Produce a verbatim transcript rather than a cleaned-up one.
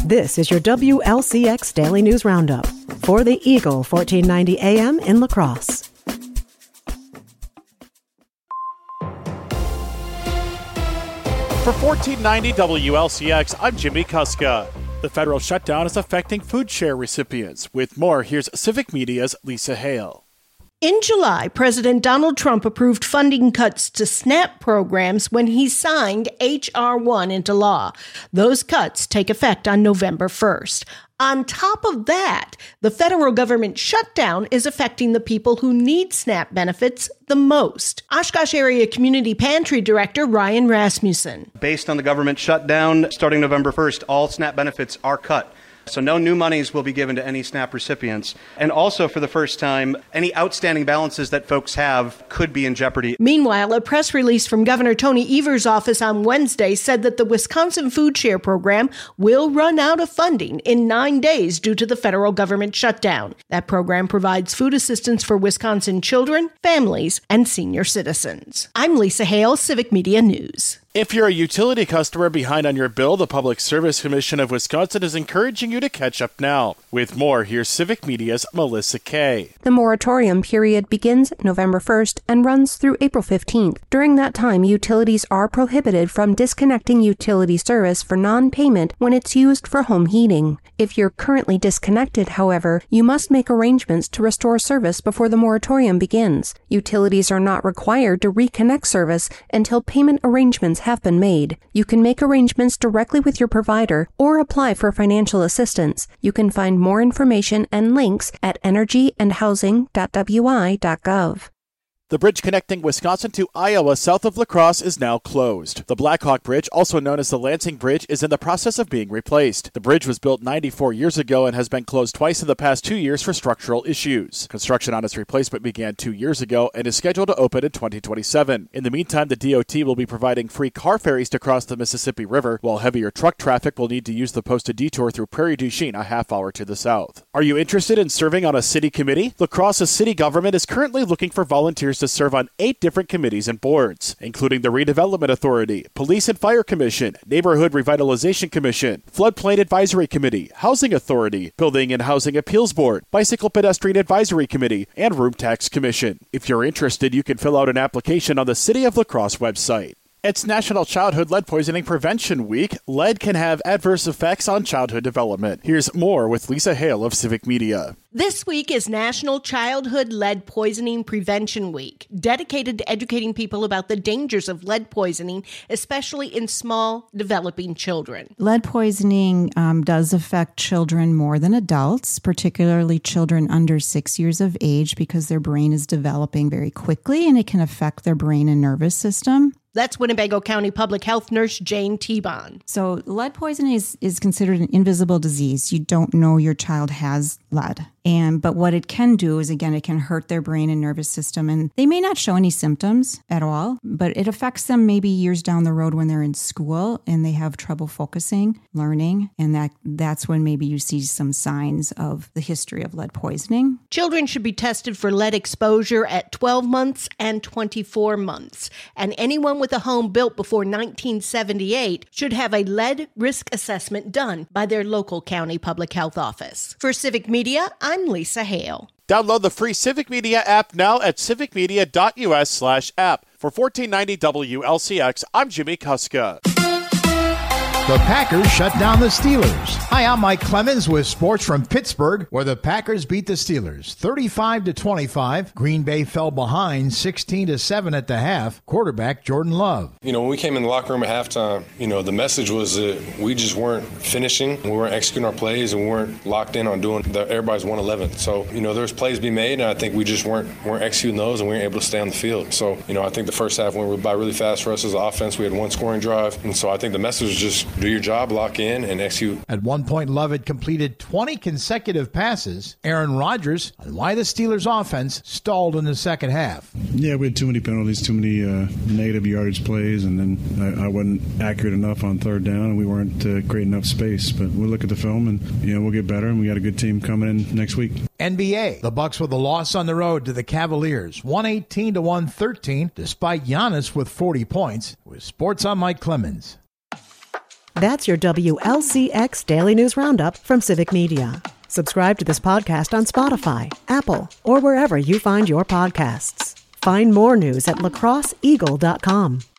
This is your W L C X Daily News Roundup for the Eagle fourteen ninety A M in La Crosse. For fourteen ninety W L C X, I'm Jimmy Kuska. The federal shutdown is affecting food share recipients. With more, here's Civic Media's Lisa Hale. In July, President Donald Trump approved funding cuts to SNAP programs when he signed H R one into law. Those cuts take effect on November first. On top of that, the federal government shutdown is affecting the people who need SNAP benefits the most. Oshkosh Area Community Pantry Director Ryan Rasmussen. Based on the government shutdown, starting November first, all SNAP benefits are cut. So no new monies will be given to any SNAP recipients. And also, for the first time, any outstanding balances that folks have could be in jeopardy. Meanwhile, a press release from Governor Tony Evers' office on Wednesday said that the Wisconsin Food Share Program will run out of funding in nine days due to the federal government shutdown. That program provides food assistance for Wisconsin children, families, and senior citizens. I'm Lisa Hale, Civic Media News. If you're a utility customer behind on your bill, the Public Service Commission of Wisconsin is encouraging you to catch up now. With more, here's Civic Media's Melissa Kay. The moratorium period begins November first and runs through April fifteenth. During that time, utilities are prohibited from disconnecting utility service for non-payment when it's used for home heating. If you're currently disconnected, however, you must make arrangements to restore service before the moratorium begins. Utilities are not required to reconnect service until payment arrangements have been made. You can make arrangements directly with your provider or apply for financial assistance. You can find more information and links at energy and housing dot w i dot gov. The bridge connecting Wisconsin to Iowa south of La Crosse is now closed. The Blackhawk Bridge, also known as the Lansing Bridge, is in the process of being replaced. The bridge was built ninety-four years ago and has been closed twice in the past two years for structural issues. Construction on its replacement began two years ago and is scheduled to open in twenty twenty-seven. In the meantime, the D O T will be providing free car ferries to cross the Mississippi River, while heavier truck traffic will need to use the posted detour through Prairie du Chien, a half hour to the south. Are you interested in serving on a city committee? La Crosse's city government is currently looking for volunteers to serve on eight different committees and boards, including the Redevelopment Authority, Police and Fire Commission, Neighborhood Revitalization Commission, Floodplain Advisory Committee, Housing Authority, Building and Housing Appeals Board, Bicycle Pedestrian Advisory Committee, and Room Tax Commission. If you're interested, you can fill out an application on the City of La Crosse website. It's National Childhood Lead Poisoning Prevention Week. Lead can have adverse effects on childhood development. Here's more with Lisa Hale of Civic Media. This week is National Childhood Lead Poisoning Prevention Week, dedicated to educating people about the dangers of lead poisoning, especially in small, developing children. Lead poisoning um, does affect children more than adults, particularly children under six years of age, because their brain is developing very quickly and it can affect their brain and nervous system. That's Winnebago County Public Health Nurse Jane T-Bon. So lead poisoning is, is considered an invisible disease. You don't know your child has lead. And but what it can do is, again, it can hurt their brain and nervous system. And they may not show any symptoms at all, but it affects them maybe years down the road when they're in school and they have trouble focusing, learning. And that that's when maybe you see some signs of the history of lead poisoning. Children should be tested for lead exposure at twelve months and twenty-four months. And anyone with a home built before nineteen seventy-eight should have a lead risk assessment done by their local county public health office. For Civic Media, I'm Lisa Hale. Download the free Civic Media app now at civicmedia.us slash app. For fourteen ninety W L C X, I'm Jimmy Kuska. The Packers shut down the Steelers. Hi, I'm Mike Clemens with sports from Pittsburgh, where the Packers beat the Steelers thirty-five to twenty-five. Green Bay fell behind sixteen to seven at the half. Quarterback Jordan Love. You know, when we came in the locker room at halftime, you know, the message was that we just weren't finishing. We weren't executing our plays, and we weren't locked in on doing the, everybody's one eleven. So, you know, there's plays to be made, and I think we just weren't weren't executing those, and we weren't able to stay on the field. So, you know, I think the first half went by really fast for us as an offense. We had one scoring drive, and so I think the message was just do your job, lock in, and execute. At one point, Love had completed twenty consecutive passes. Aaron Rodgers on why the Steelers' offense stalled in the second half. Yeah, we had too many penalties, too many uh, negative yardage plays, and then I, I wasn't accurate enough on third down, and we weren't uh, creating enough space. But we'll look at the film, and you know we'll get better, and we got a good team coming in next week. N B A, the Bucks with a loss on the road to the Cavaliers, one eighteen to one thirteen, despite Giannis with forty points. With sports, I'm Mike Clemens. That's your W L C X Daily News Roundup from Civic Media. Subscribe to this podcast on Spotify, Apple, or wherever you find your podcasts. Find more news at lacrosse eagle dot com.